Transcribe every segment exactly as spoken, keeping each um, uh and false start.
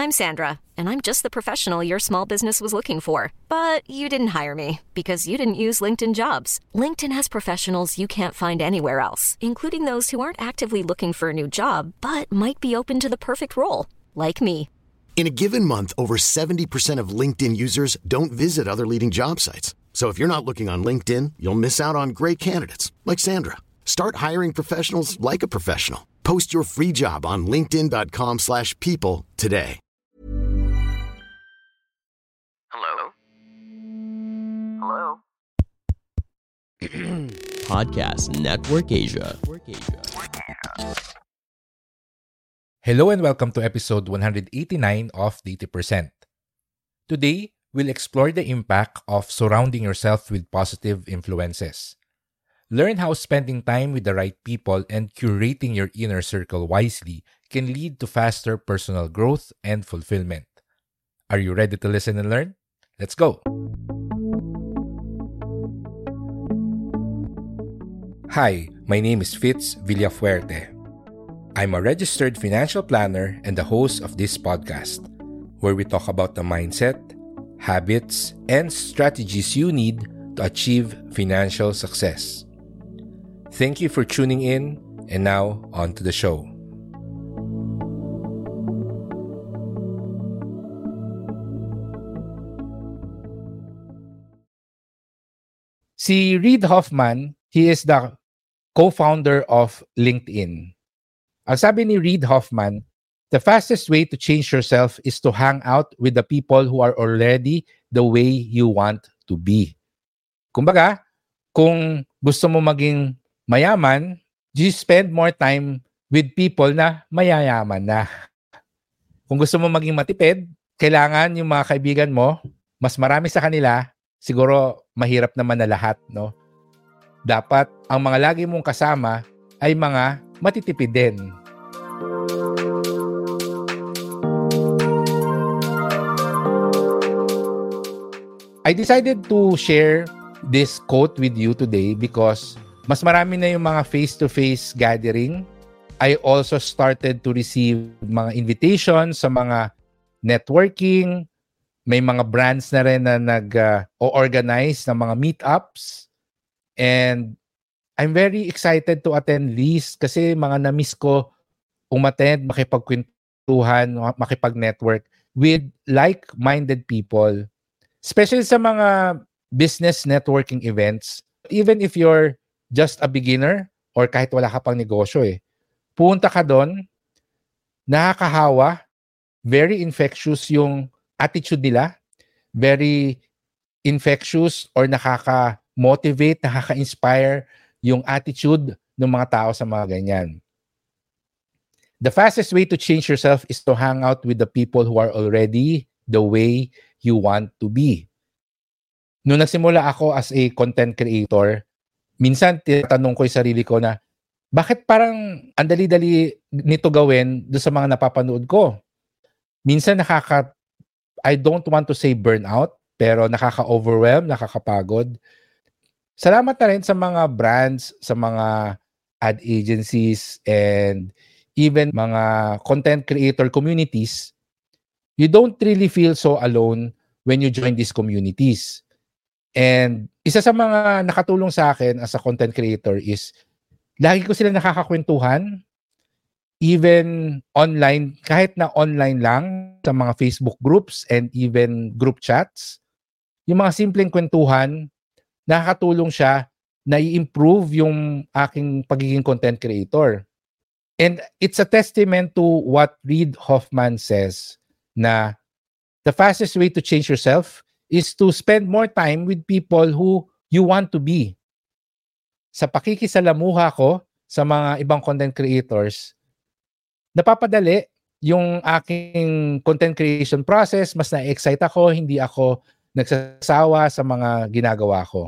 I'm Sandra, and I'm just the professional your small business was looking for. But you didn't hire me because you didn't use LinkedIn Jobs. LinkedIn has professionals you can't find anywhere else, including those who aren't actively looking for a new job, but might be open to the perfect role, like me. In a given month, over seventy percent of LinkedIn users don't visit other leading job sites. So if you're not looking on LinkedIn, you'll miss out on great candidates like Sandra. Start hiring professionals like a professional. Post your free job on linkedin.com slash people today. Hello? Hello? Podcast Network Asia. Hello and welcome to episode one eighty-nine of the eighty percent. Today, we'll explore the impact of surrounding yourself with positive influences. Learn how spending time with the right people and curating your inner circle wisely can lead to faster personal growth and fulfillment. Are you ready to listen and learn? Let's go! Hi, my name is Fitz Villafuerte. I'm a registered financial planner and the host of this podcast, where we talk about the mindset, habits, and strategies you need to achieve financial success. Thank you for tuning in, and now on to the show. Si Reid Hoffman, he is the co-founder of LinkedIn. Ang sabi ni Reid Hoffman, the fastest way to change yourself is to hang out with the people who are already the way you want to be. Kumbaga, kung gusto mo maging mayaman, just spend more time with people na mayayaman na. Kung gusto mo maging matipid, kailangan yung mga kaibigan mo, mas marami sa kanila, siguro mahirap naman na lahat, no? Dapat ang mga lagi mong kasama ay mga matitipid din. I decided to share this quote with you today because mas marami na yung mga face-to-face gathering. I also started to receive mga invitations sa mga networking. May mga brands na rin na nag-organize uh, ng mga meetups. And I'm very excited to attend these kasi mga na-miss ko umattend, makipagkwentuhan, makipag-network with like-minded people. Especially sa mga business networking events. Even if you're just a beginner or kahit wala ka pang negosyo eh, punta ka doon, nakakahawa, very infectious yung attitude nila, very infectious or nakaka-motivate, nakaka-inspire yung attitude ng mga tao sa mga ganyan. The fastest way to change yourself is to hang out with the people who are already the way you want to be. Nung nagsimula ako as a content creator, minsan tinatanong ko yung sarili ko na, bakit parang ang dali-dali nito gawin doon sa mga napapanood ko? Minsan nakaka, I don't want to say burnout, pero nakaka-overwhelm, nakakapagod. Salamat na rin sa mga brands, sa mga ad agencies, and even mga content creator communities. You don't really feel so alone when you join these communities. And isa sa mga nakatulong sa akin as a content creator is lagi ko sila nakakakwentuhan, even online, kahit na online lang, sa mga Facebook groups and even group chats. Yung mga simpleng kwentuhan, nakakatulong siya na i-improve yung aking pagiging content creator. And it's a testament to what Reid Hoffman says na the fastest way to change yourself is to spend more time with people who you want to be. Sa pakikisalamuha ko sa mga ibang content creators, napapadali yung aking content creation process, mas na-excite ako, hindi ako nagsasawa sa mga ginagawa ko.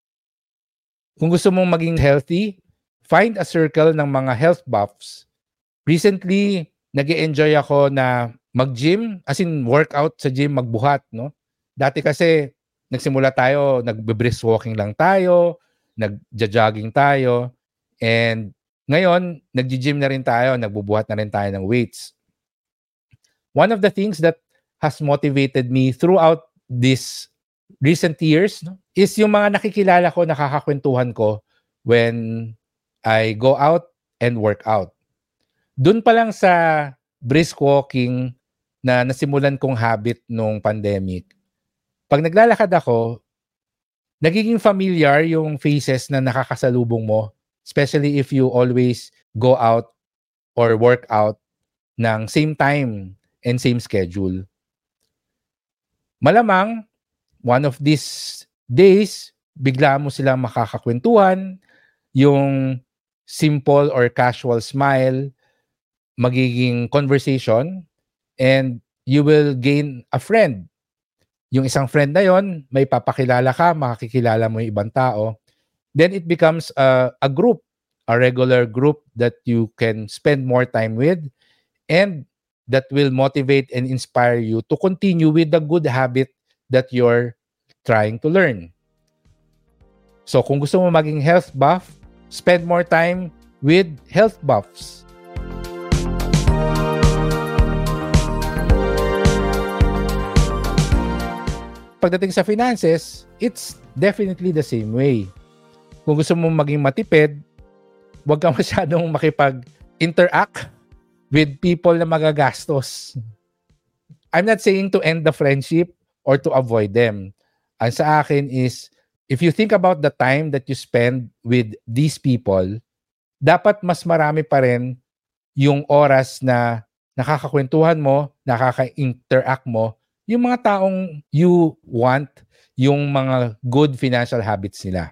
Kung gusto mong maging healthy, find a circle ng mga health buffs. Recently, nag-e-enjoy ako na mag-gym, as in workout sa gym, magbuhat, no? Dati kasi, nagsimula tayo, nag-brisk walking lang tayo, nag-jogging tayo, and ngayon, nag-gym na rin tayo, nagbubuhat na rin tayo ng weights. one of the things that has motivated me throughout these recent years, no, is yung mga nakikilala ko, nakakakwentuhan ko when I go out and work out. Doon pa lang sa brisk walking na nasimulan kong habit nung pandemic, pag naglalakad ako, nagiging familiar yung faces na nakakasalubong mo, especially if you always go out or work out ng same time and same schedule. Malamang, one of these days, bigla mo silang makakakwentuhan, yung simple or casual smile, magiging conversation, and you will gain a friend. Yung isang friend na yon, may papakilala ka, makakikilala mo yung ibang tao. Then it becomes a, a group, a regular group that you can spend more time with, and that will motivate and inspire you to continue with the good habit that you're trying to learn. So kung gusto mo maging health buff, spend more time with health buffs. Pagdating sa finances, it's definitely the same way. Kung gusto mo maging matipid, huwag kang masyadong makipag-interact with people na magagastos. I'm not saying to end the friendship or to avoid them. Ang sa akin is, if you think about the time that you spend with these people, dapat mas marami pa rin yung oras na nakakakwentuhan mo, nakaka-interact mo, yung mga taong you want, yung mga good financial habits nila.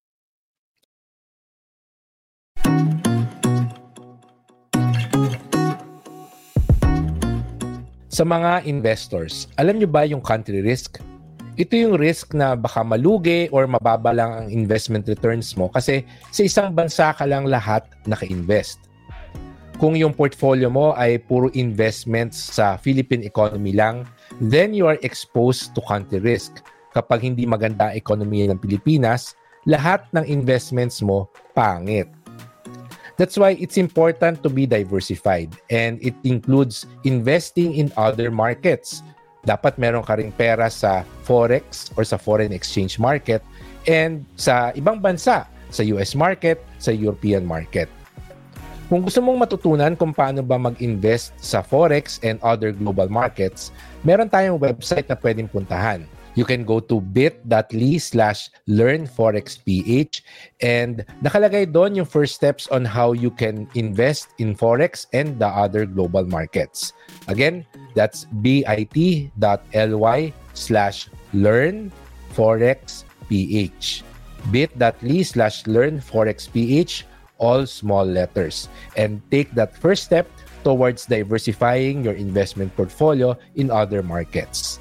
Sa mga investors, alam nyo ba yung country risk? Ito yung risk na baka malugi or mababa lang ang investment returns mo kasi sa isang bansa ka lang lahat naka-invest. Kung yung portfolio mo ay puro investments sa Philippine economy lang, then you are exposed to country risk. Kapag hindi maganda ang ekonomiya ng Pilipinas, lahat ng investments mo pangit. That's why it's important to be diversified, and it includes investing in other markets. Dapat meron ka ring pera sa forex or sa foreign exchange market and sa ibang bansa, sa U S market, sa European market. Kung gusto mong matutunan kung paano ba mag-invest sa forex and other global markets, meron tayong website na pwedeng puntahan. You can go to bit.ly slash learnforexph and nakalagay doon yung first steps on how you can invest in forex and the other global markets. Again, that's bit.ly slash learnforexph. bit.ly slash learnforexph, all small letters. And take that first step towards diversifying your investment portfolio in other markets.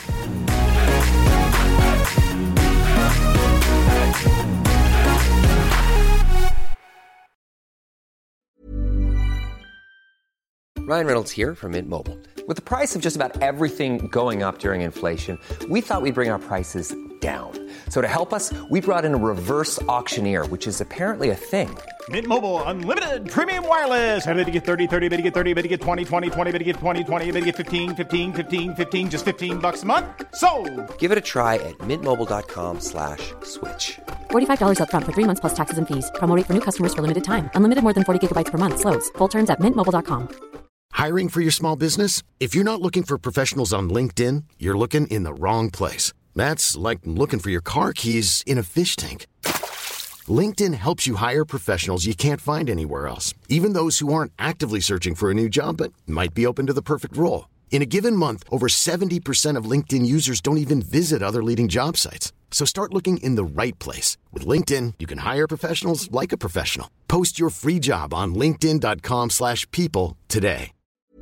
Ryan Reynolds here from Mint Mobile. With the price of just about everything going up during inflation, we thought we'd bring our prices down. So to help us, we brought in a reverse auctioneer, which is apparently a thing. Mint Mobile Unlimited Premium Wireless. How to get thirty, thirty, how to get thirty, how to get twenty, twenty, twenty, how to get twenty, twenty, how to get fifteen, fifteen, fifteen, fifteen, just fifteen bucks a month? Sold! Give it a try at mintmobile.com slash switch. forty-five dollars up front for three months plus taxes and fees. Promo rate for new customers for limited time. Unlimited more than forty gigabytes per month. Slows full terms at mint mobile dot com. Hiring for your small business? If you're not looking for professionals on LinkedIn, you're looking in the wrong place. That's like looking for your car keys in a fish tank. LinkedIn helps you hire professionals you can't find anywhere else, even those who aren't actively searching for a new job but might be open to the perfect role. In a given month, over seventy percent of LinkedIn users don't even visit other leading job sites. So start looking in the right place. With LinkedIn, you can hire professionals like a professional. Post your free job on linkedin.com slash people today.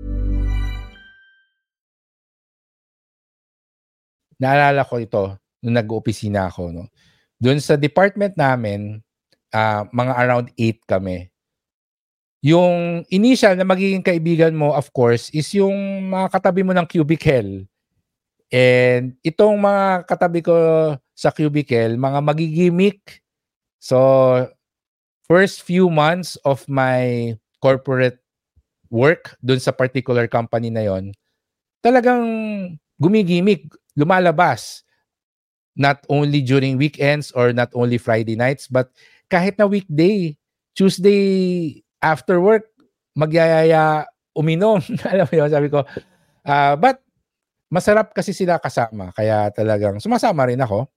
Naalala ko ito nung nag-opisina ako. No? Doon sa department namin, uh, mga around eight kami. Yung initial na magiging kaibigan mo, of course, is yung mga katabi mo ng cubicle. And itong mga katabi ko sa cubicle, mga magigimik. So, first few months of my corporate work doon sa particular company na yon, talagang gumigimik, lumalabas. Not only during weekends or not only Friday nights, but kahit na weekday, Tuesday after work, magyayaya uminom. Alam mo yun, sabi ko. Uh, but masarap kasi sila kasama, kaya talagang sumasama rin ako.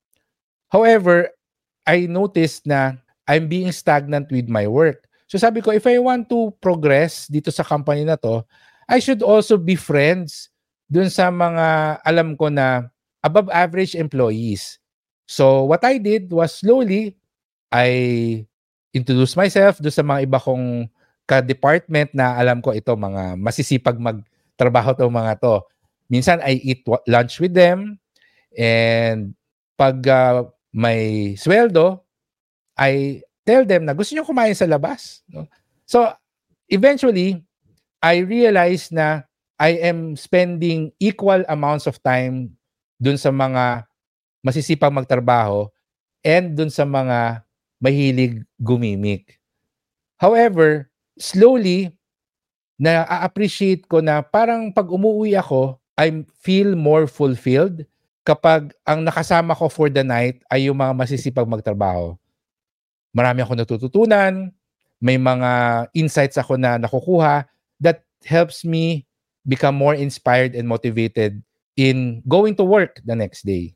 However, I noticed na I'm being stagnant with my work. So sabi ko, if I want to progress dito sa company na to, I should also be friends dun sa mga alam ko na above average employees. So what I did was slowly, I introduced myself do sa mga iba kong ka-department na alam ko ito, mga masisipag magtrabaho to mga to. Minsan I eat lunch with them, and pag uh, may sweldo, I tell them na gusto nyo kumain sa labas. No? So eventually, I realized na I am spending equal amounts of time dun sa mga masisipang magtrabaho and dun sa mga mahilig gumimik. However, slowly, na-appreciate ko na parang pag umuwi ako, I feel more fulfilled kapag ang nakasama ko for the night ay yung mga masisipag magtrabaho. Marami ako natututunan, may mga insights ako na nakukuha that helps me become more inspired and motivated in going to work the next day.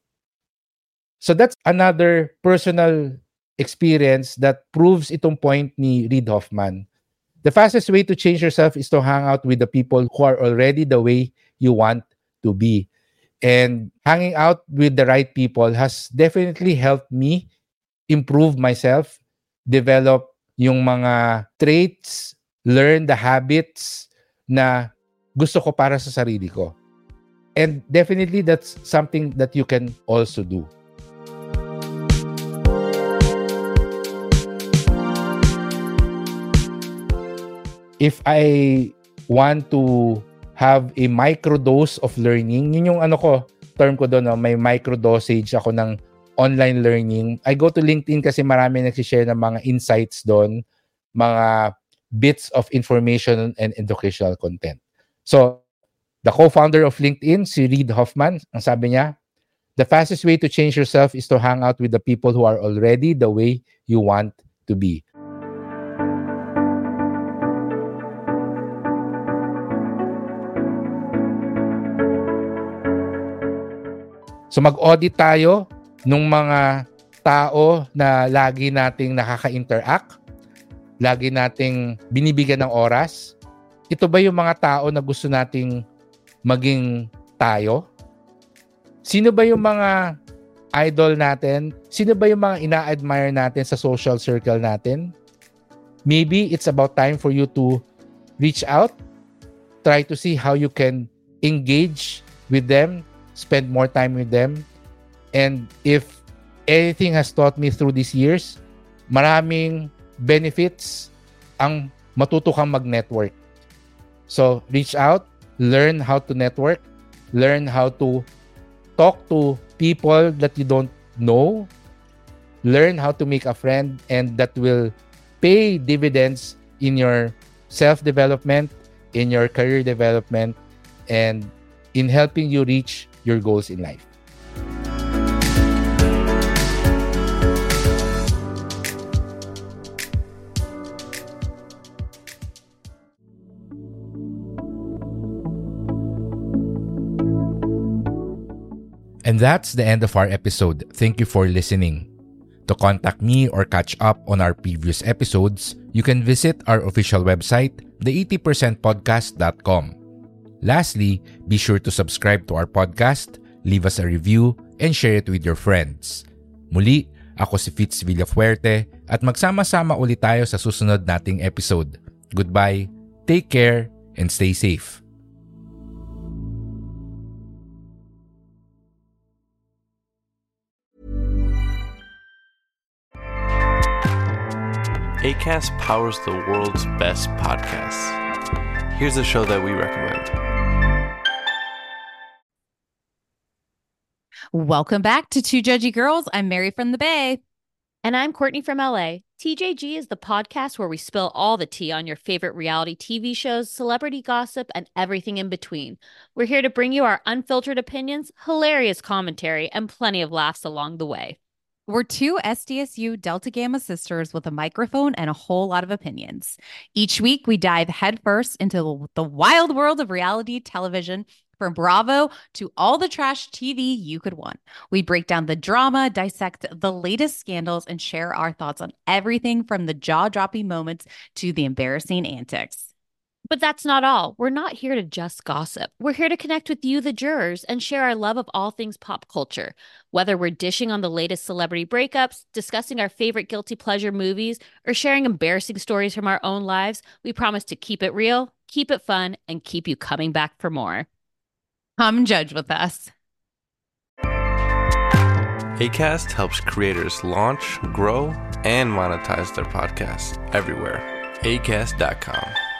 So that's another personal experience that proves itong point ni Reid Hoffman. The fastest way to change yourself is to hang out with the people who are already the way you want to be. And hanging out with the right people has definitely helped me improve myself, develop yung mga traits, learn the habits na gusto ko para sa sarili ko. And definitely that's something that you can also do. If I want to have a microdose of learning, yun yung ano ko, term ko doon, no? May microdosage ako ng online learning. I go to LinkedIn kasi marami nagsishare ng mga insights doon, mga bits of information and educational content. So, the co-founder of LinkedIn, si Reid Hoffman, ang sabi niya, the fastest way to change yourself is to hang out with the people who are already the way you want to be. So mag-audit tayo nung mga tao na lagi nating nakaka-interact, lagi nating binibigyan ng oras. Ito ba yung mga tao na gusto nating maging tayo? Sino ba yung mga idol natin? Sino ba yung mga ina-admire natin sa social circle natin? Maybe it's about time for you to reach out, try to see how you can engage with them, spend more time with them. And if anything has taught me through these years, maraming benefits ang matuto kang mag-network. So, reach out, learn how to network, learn how to talk to people that you don't know, learn how to make a friend, and that will pay dividends in your self-development, in your career development, and in helping you reach your goals in life. And that's the end of our episode. Thank you for listening. To contact me or catch up on our previous episodes, you can visit our official website, the eighty percent podcast dot com. Lastly, be sure to subscribe to our podcast, leave us a review, and share it with your friends. Muli, ako si Fitz Villafuerte at magsama-sama ulit tayo sa susunod nating episode. Goodbye, take care, and stay safe. Acast powers the world's best podcasts. Here's a show that we recommend. Welcome back to Two Judgy Girls. I'm Mary from the Bay. And I'm Courtney from L A. T J G is the podcast where we spill all the tea on your favorite reality T V shows, celebrity gossip, and everything in between. We're here to bring you our unfiltered opinions, hilarious commentary, and plenty of laughs along the way. We're two S D S U Delta Gamma sisters with a microphone and a whole lot of opinions. Each week, we dive headfirst into the wild world of reality television, from Bravo to all the trash T V you could want. We break down the drama, dissect the latest scandals, and share our thoughts on everything from the jaw-dropping moments to the embarrassing antics. But that's not all. We're not here to just gossip. We're here to connect with you, the jurors, and share our love of all things pop culture. Whether we're dishing on the latest celebrity breakups, discussing our favorite guilty pleasure movies, or sharing embarrassing stories from our own lives, we promise to keep it real, keep it fun, and keep you coming back for more. Come judge with us. Acast helps creators launch, grow, and monetize their podcasts everywhere. acast dot com.